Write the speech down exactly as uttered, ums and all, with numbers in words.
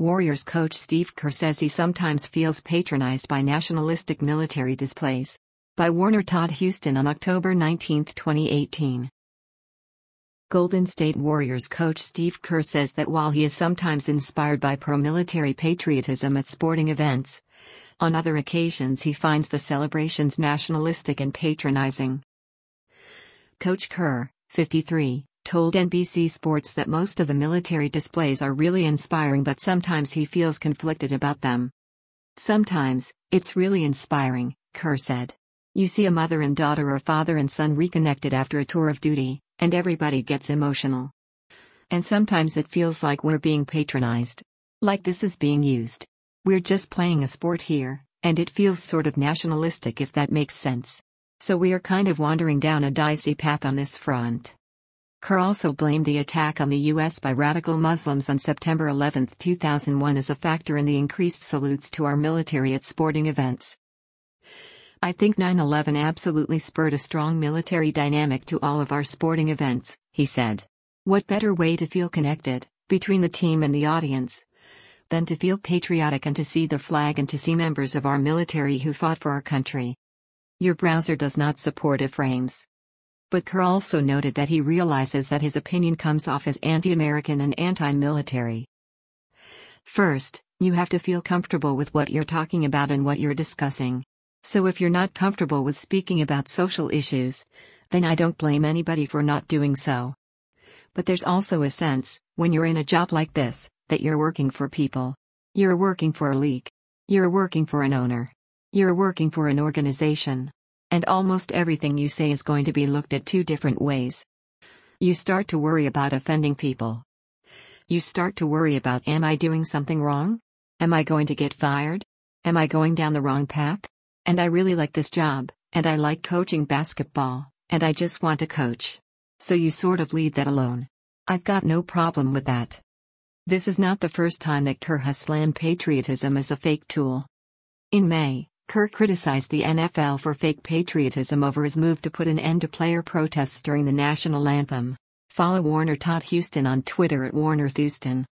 Warriors coach Steve Kerr says he sometimes feels patronized by nationalistic military displays. By Warner Todd Houston on October nineteenth, twenty eighteen. Golden State Warriors coach Steve Kerr says that while he is sometimes inspired by pro-military patriotism at sporting events, on other occasions he finds the celebrations nationalistic and patronizing. Coach Kerr, fifty-three, told N B C Sports that most of the military displays are really inspiring, but sometimes he feels conflicted about them. "Sometimes, it's really inspiring," Kerr said. "You see a mother and daughter or father and son reconnected after a tour of duty, and everybody gets emotional. And sometimes it feels like we're being patronized. Like this is being used. We're just playing a sport here, and it feels sort of nationalistic, if that makes sense. So we are kind of wandering down a dicey path on this front." Kerr also blamed the attack on the U S by radical Muslims on September eleventh, two thousand one as a factor in the increased salutes to our military at sporting events. "I think nine eleven absolutely spurred a strong military dynamic to all of our sporting events," he said. "What better way to feel connected, between the team and the audience, than to feel patriotic and to see the flag and to see members of our military who fought for our country." Your browser does not support iframes. But Kerr also noted that he realizes that his opinion comes off as anti-American and anti-military. "First, you have to feel comfortable with what you're talking about and what you're discussing. So if you're not comfortable with speaking about social issues, then I don't blame anybody for not doing so. But there's also a sense, when you're in a job like this, that you're working for people. You're working for a league. You're working for an owner. You're working for an organization. And almost everything you say is going to be looked at two different ways. You start to worry about offending people. You start to worry about, am I doing something wrong? Am I going to get fired? Am I going down the wrong path? And I really like this job, and I like coaching basketball, and I just want to coach. So you sort of leave that alone. I've got no problem with that." This is not the first time that Kerr has slammed patriotism as a fake tool. In May, Kerr criticized the N F L for fake patriotism over his move to put an end to player protests during the national anthem. Follow Warner Todd Houston on Twitter at Warner Houston.